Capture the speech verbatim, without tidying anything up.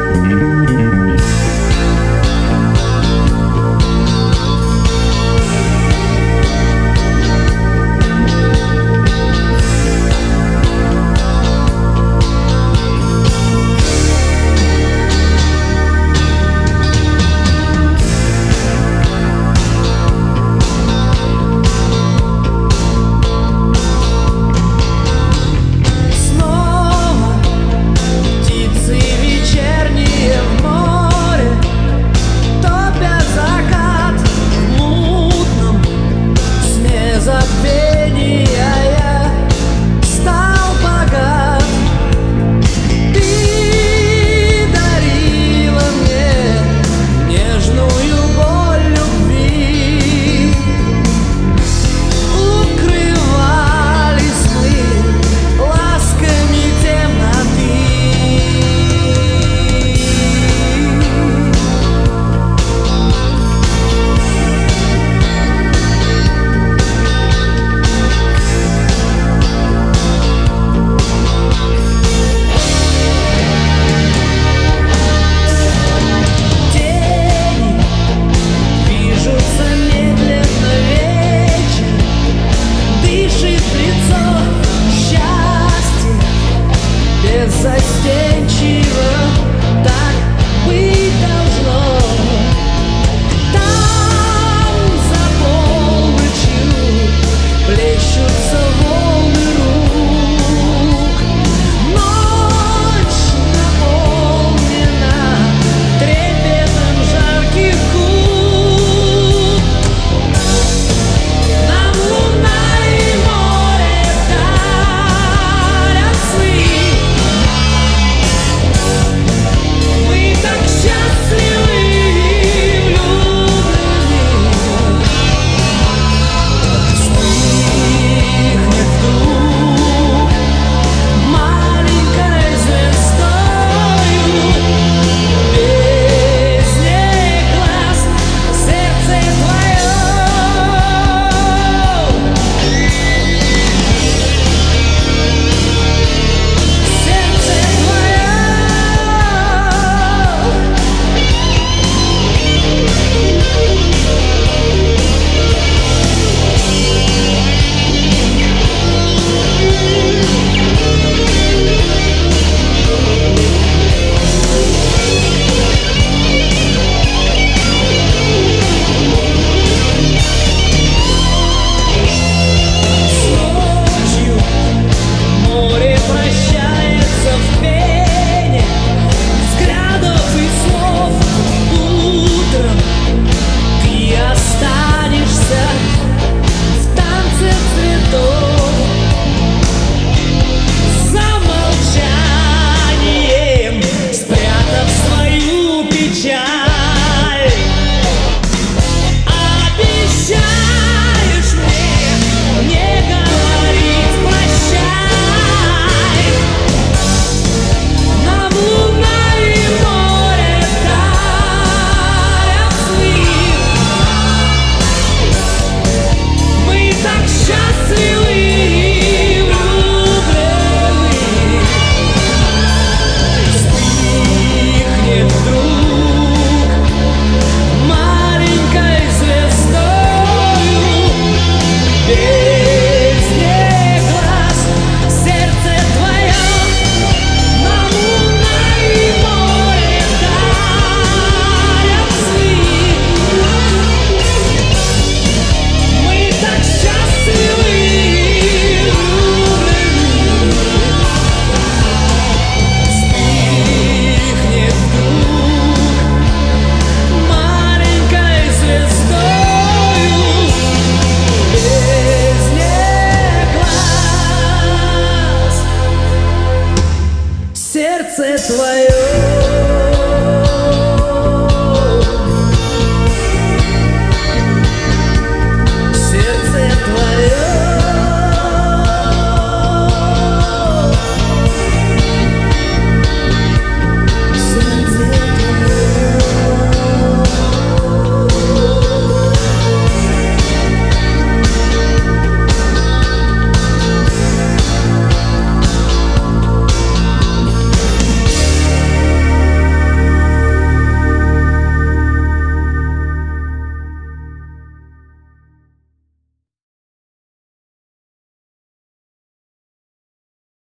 Беззастенчиво так быть должно. Там за полночью плещутся волны рук. Ночь наполнена трепетом жарких губ. Нам луна и море дарят сны. Мы так счастливы и влюблены. Вспыхнет вдруг маленькой звездою в бездне глаз сердце твое. Сердце твое. Ночью море прощается в пене взглядов и слов. Утром ты останешься в танце цветов. За молчанием спрятав свою печаль, обещаешь мне не говорить прощай. Нам луна и море дарят сны. Мы так счастливы и влюблены. Вспыхнет вдруг маленькой звездою в бездне глаз сердце твое. Нам луна и море дарят сны. Мы так счастливы и влюблены. Вспыхнет вдруг маленькой звездою в бездне глаз сердце твое.